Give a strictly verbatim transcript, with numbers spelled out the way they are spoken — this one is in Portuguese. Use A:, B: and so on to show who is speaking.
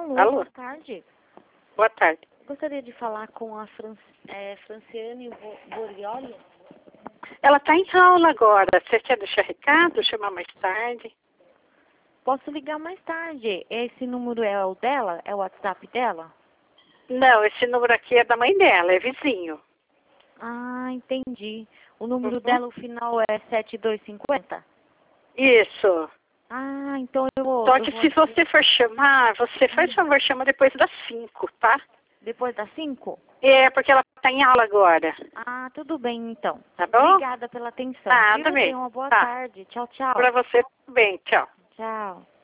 A: Alô,
B: Alô?
A: boa tarde.
B: Boa tarde.
A: Gostaria de falar com a Fran é, Franciane Borioli.
B: Ela está em aula agora. Você quer deixar recado? Chamar mais tarde?
A: Posso ligar mais tarde. Esse número é o dela? É o WhatsApp dela?
B: Não, esse número aqui é da mãe dela, é vizinho.
A: Ah, entendi. O número
B: Uhum.
A: dela, o final é sete dois cinco zero?
B: Isso.
A: Ah, então eu vou...
B: Só
A: eu
B: que
A: vou
B: se
A: aqui.
B: você for chamar, você faz favor, chama depois das cinco, tá?
A: Depois das cinco?
B: É, porque ela está em aula agora.
A: Ah, tudo bem então.
B: Tá bom?
A: Obrigada pela atenção.
B: Nada
A: Viu?
B: bem.
A: Tenha uma boa
B: Tá.
A: tarde. Tchau, tchau.
B: Pra você também. Tchau.
A: Tchau.